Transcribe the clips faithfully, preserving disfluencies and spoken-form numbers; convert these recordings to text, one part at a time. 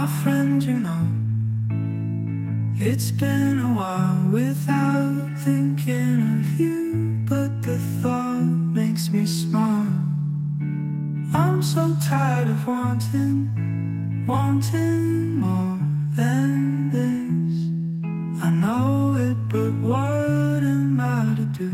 My friend, you know, it's been a while without thinking of you, but the thought makes me smile. I'm so tired of wanting, wanting more than this. I know it, but what am I to do?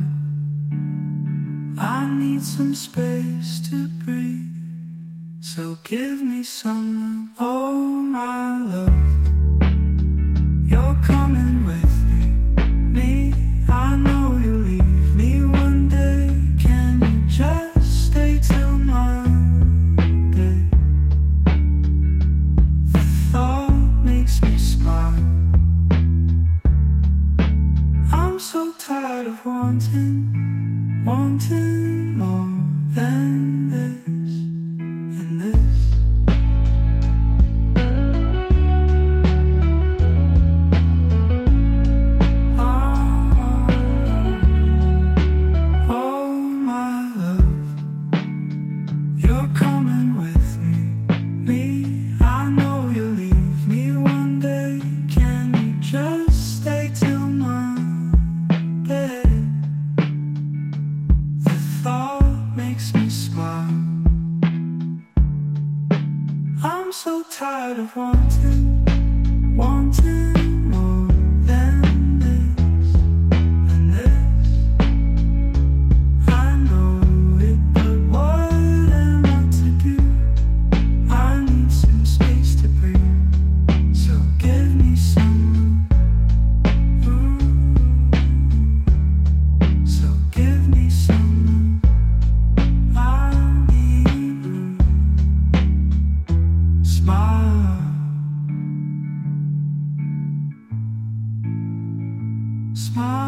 I need some space to breathe, so give me some room. Oh my love, you're coming with me. I know you'll leave me one day. Can you just stay till Monday? The thought makes me smile. I'm so tired of wanting, wanting more than this. And this. I'm so tired of wanting, wanting more than this and this. I know it, but what am I to do? I need some space to breathe, so give me some room. So give me some room. I need room. Smile, smile.